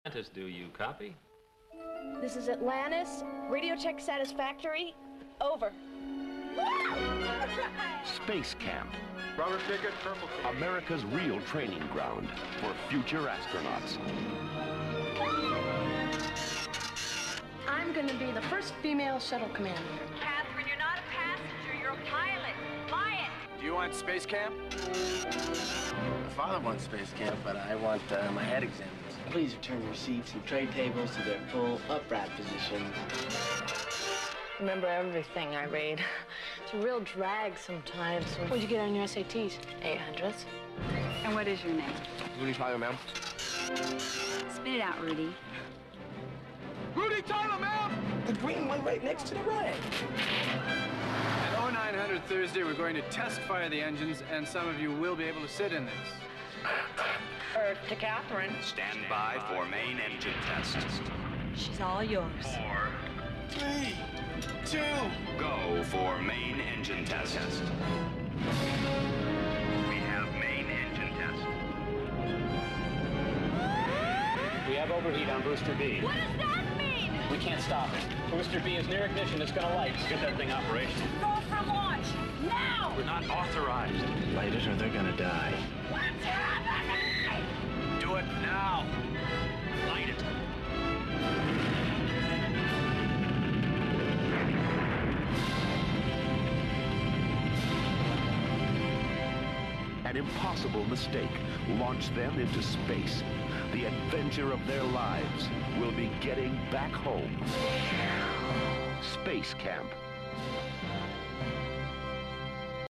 Atlantis, do you copy? This is Atlantis. Radio check satisfactory. Over. Space Camp, Robert Pickett, Purple. America's real training ground for future astronauts. I'm gonna be the first female shuttle commander. Catherine, you're not a passenger, you're a pilot. Fly it! Do you want space camp? My father wants space camp, but I want my head examined. Please return your seats and tray tables to their full upright position. Remember everything I read. It's a real drag sometimes. What'd you get on your SATs? 800s. And what is your name? Rudy Tyler, ma'am. Spit it out, Rudy. Rudy Tyler, ma'am! The green one right next to the red. At 0900 Thursday, we're going to test fire the engines, and some of you will be able to sit in this. Earth to Catherine. Stand by for main engine test. She's all yours. 4, 3, 2. go for main engine test. We have main engine test. We have overheat on Booster B. What does that mean? We can't stop it. Booster B is near ignition. It's gonna light. Get that thing operational. Go for launch! Now! We're not authorized. Light it or they're gonna die. What's happening? Do it now. Light it. An impossible mistake launched them into space. The adventure of their lives will be getting back home. Space Camp.